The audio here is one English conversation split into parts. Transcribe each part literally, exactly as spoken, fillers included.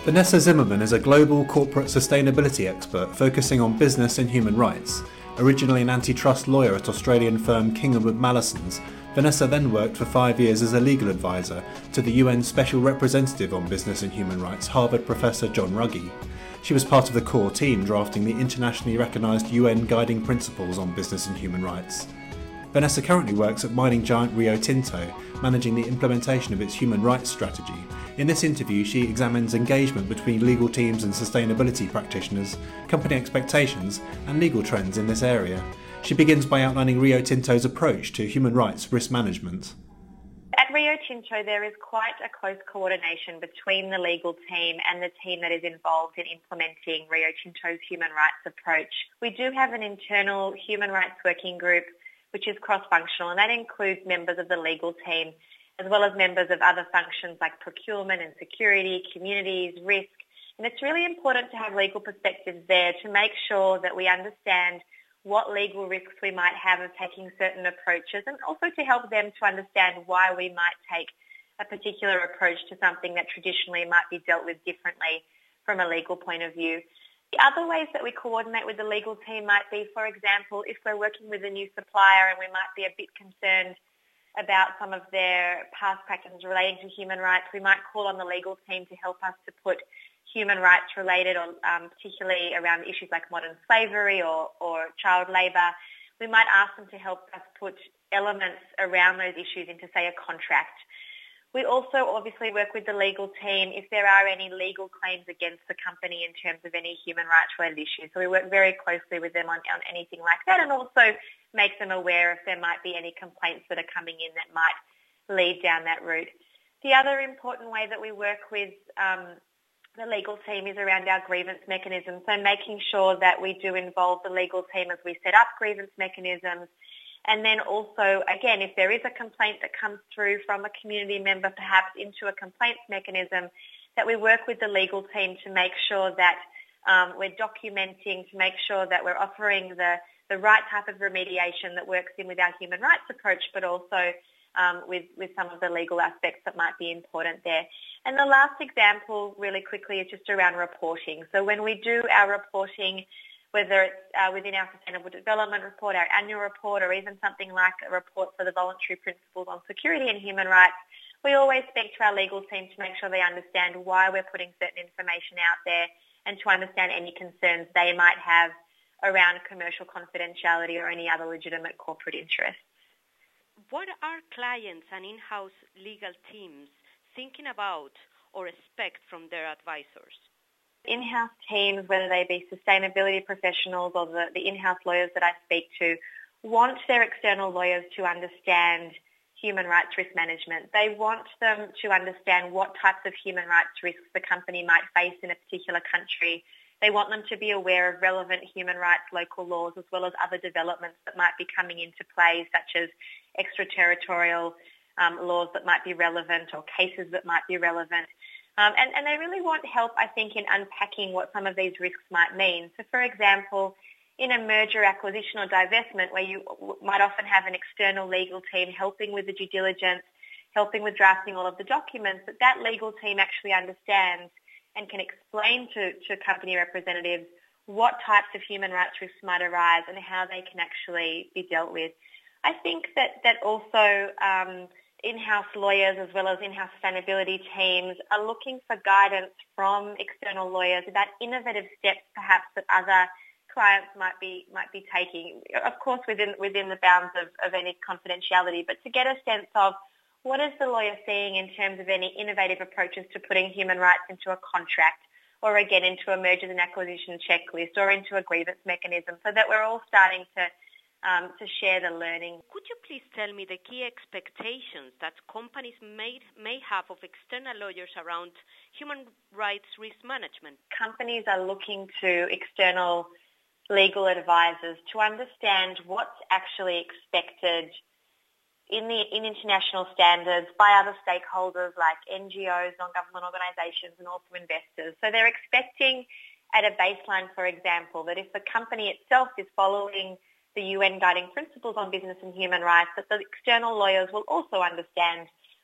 Vanessa Zimmerman is a global corporate sustainability expert focusing on business and human rights. Originally an antitrust lawyer at Australian firm King and Wood Mallesons, Vanessa then worked for five years as a legal advisor to the U N Special Representative on Business and Human Rights, Harvard professor John Ruggie. She was part of the core team drafting the internationally recognised U N Guiding Principles on Business and Human Rights. Vanessa currently works at mining giant Rio Tinto, managing the implementation of its human rights strategy. In this interview, she examines engagement between legal teams and sustainability practitioners, company expectations, and legal trends in this area. She begins by outlining Rio Tinto's approach to human rights risk management. At Rio Tinto, there is quite a close coordination between the legal team and the team that is involved in implementing Rio Tinto's human rights approach. We do have an internal human rights working group which is cross-functional, and that includes members of the legal team as well as members of other functions like procurement and security, communities, risk. And it's really important to have legal perspectives there to make sure that we understand what legal risks we might have of taking certain approaches, and also to help them to understand why we might take a particular approach to something that traditionally might be dealt with differently from a legal point of view. The other ways that we coordinate with the legal team might be, for example, if we're working with a new supplier and we might be a bit concerned about some of their past practices relating to human rights, we might call on the legal team to help us to put human rights related, or um, particularly around issues like modern slavery or, or child labour. We might ask them to help us put elements around those issues into, say, a contract. We also obviously work with the legal team if there are any legal claims against the company in terms of any human rights related issues. So we work very closely with them on, on anything like that, and also make them aware if there might be any complaints that are coming in that might lead down that route. The other important way that we work with um, the legal team is around our grievance mechanisms. So making sure that we do involve the legal team as we set up grievance mechanisms. And then also, again, if there is a complaint that comes through from a community member, perhaps into a complaints mechanism, that we work with the legal team to make sure that um, we're documenting, to make sure that we're offering the, the right type of remediation that works in with our human rights approach, but also um, with, with some of the legal aspects that might be important there. And the last example, really quickly, is just around reporting. So when we do our reporting, whether it's uh, within our Sustainable Development Report, our annual report, or even something like a report for the Voluntary Principles on Security and Human Rights, we always speak to our legal team to make sure they understand why we're putting certain information out there and to understand any concerns they might have around commercial confidentiality or any other legitimate corporate interests. What are clients and in-house legal teams thinking about or expect from their advisors? In-house teams, whether they be sustainability professionals or the, the in-house lawyers that I speak to, want their external lawyers to understand human rights risk management. They want them to understand what types of human rights risks the company might face in a particular country. They want them to be aware of relevant human rights local laws as well as other developments that might be coming into play, such as extraterritorial um, laws that might be relevant or cases that might be relevant. Um, and, and they really want help, I think, in unpacking what some of these risks might mean. So, for example, in a merger, acquisition or divestment where you might often have an external legal team helping with the due diligence, helping with drafting all of the documents, that that legal team actually understands and can explain to, to company representatives what types of human rights risks might arise and how they can actually be dealt with. I think that, that also um, in-house lawyers as well as in-house sustainability teams are looking for guidance from external lawyers about innovative steps perhaps that other clients might be might be taking, of course within within the bounds of, of any confidentiality, but to get a sense of what is the lawyer seeing in terms of any innovative approaches to putting human rights into a contract or again into a mergers and acquisition checklist or into a grievance mechanism, so that we're all starting to Um, to share the learning. Could you please tell me the key expectations that companies may, may have of external lawyers around human rights risk management? Companies are looking to external legal advisors to understand what's actually expected in the in international standards by other stakeholders like N G Os, non-government organisations, and also investors. So they're expecting at a baseline, for example, that if the company itself is following the U N Guiding Principles on Business and Human Rights, that the external lawyers will also understand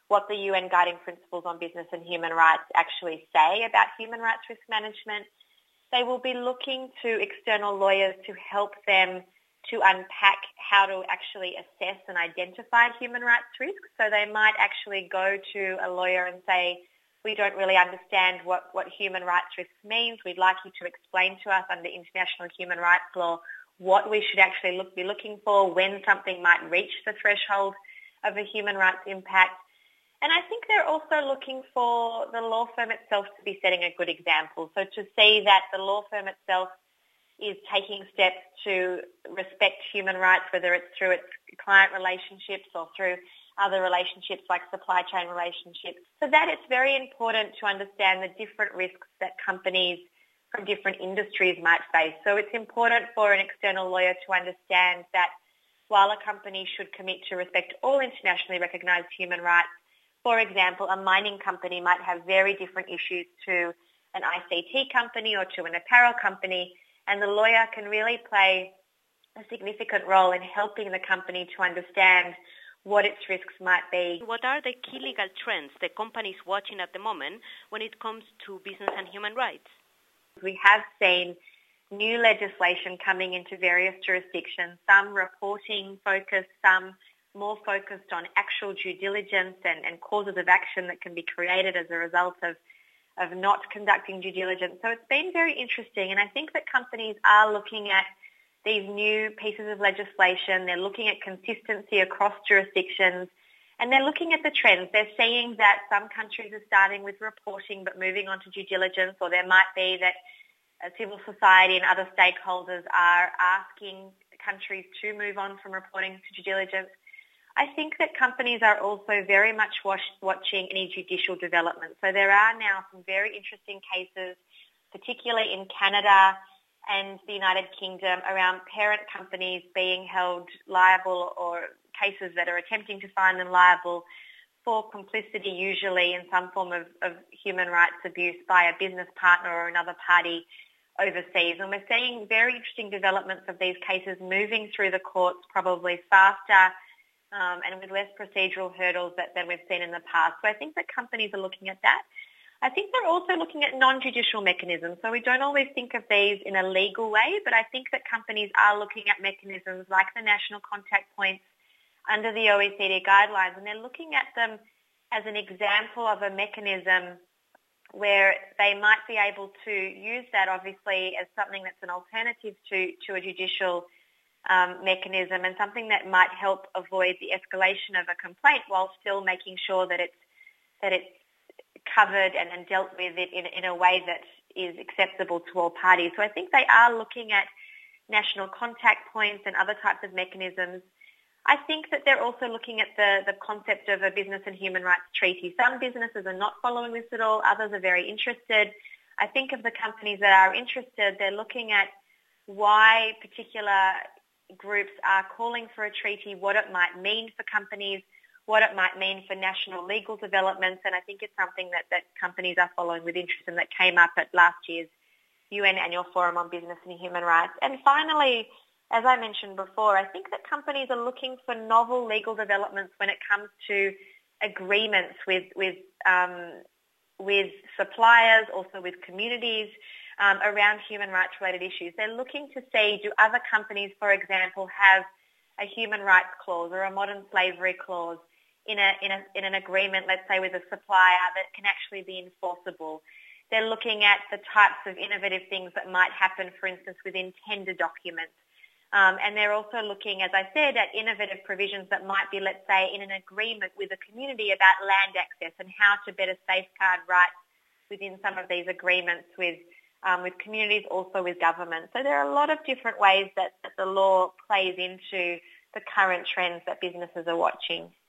what the U N Guiding Principles on Business and Human Rights actually say about human rights risk management. They will be looking to external lawyers to help them to unpack how to actually assess and identify human rights risks. So they might actually go to a lawyer and say, we don't really understand what, what human rights risks means. We'd like you to explain to us under international human rights law what we should actually look, be looking for, when something might reach the threshold of a human rights impact. And I think they're also looking for the law firm itself to be setting a good example. So to see that the law firm itself is taking steps to respect human rights, whether it's through its client relationships or through other relationships like supply chain relationships. So that it's very important to understand the different risks that companies from different industries might face. So it's important for an external lawyer to understand that while a company should commit to respect all internationally recognised human rights, for example, a mining company might have very different issues to an I C T company or to an apparel company, and the lawyer can really play a significant role in helping the company to understand what its risks might be. What are the key legal trends the company is watching at the moment when it comes to business and human rights? We have seen new legislation coming into various jurisdictions, some reporting focused, some more focused on actual due diligence and, and causes of action that can be created as a result of, of not conducting due diligence. So it's been very interesting, and I think that companies are looking at these new pieces of legislation. They're looking at consistency across jurisdictions, and they're looking at the trends. They're seeing that some countries are starting with reporting but moving on to due diligence, or there might be that civil society and other stakeholders are asking countries to move on from reporting to due diligence. I think that companies are also very much watch, watching any judicial development. So there are now some very interesting cases, particularly in Canada and the United Kingdom, around parent companies being held liable, or cases that are attempting to find them liable for complicity, usually in some form of, of human rights abuse by a business partner or another party overseas. And we're seeing very interesting developments of these cases moving through the courts probably faster um, and with less procedural hurdles that, than we've seen in the past. So I think that companies are looking at that. I think they're also looking at non-judicial mechanisms. So we don't always think of these in a legal way, but I think that companies are looking at mechanisms like the national contact points under the O E C D guidelines, and they're looking at them as an example of a mechanism where they might be able to use that, obviously, as something that's an alternative to, to a judicial um, mechanism, and something that might help avoid the escalation of a complaint while still making sure that it's that it's covered and, and dealt with it in, in a way that is acceptable to all parties. So I think they are looking at national contact points and other types of mechanisms. I think that they're also looking at the, the concept of a business and human rights treaty. Some businesses are not following this at all. Others are very interested. I think of the companies that are interested, they're looking at why particular groups are calling for a treaty, what it might mean for companies, what it might mean for national legal developments, and I think it's something that, that companies are following with interest and that came up at last year's U N Annual Forum on Business and Human Rights. And finally, as I mentioned before, I think that companies are looking for novel legal developments when it comes to agreements with with um, with suppliers, also with communities um, around human rights related issues. They're looking to see, do other companies, for example, have a human rights clause or a modern slavery clause in a in a in an agreement, let's say with a supplier, that can actually be enforceable. They're looking at the types of innovative things that might happen, for instance, within tender documents. Um, and they're also looking, as I said, at innovative provisions that might be, let's say, in an agreement with a community about land access and how to better safeguard rights within some of these agreements with um, with communities, also with government. So there are a lot of different ways that, that the law plays into the current trends that businesses are watching.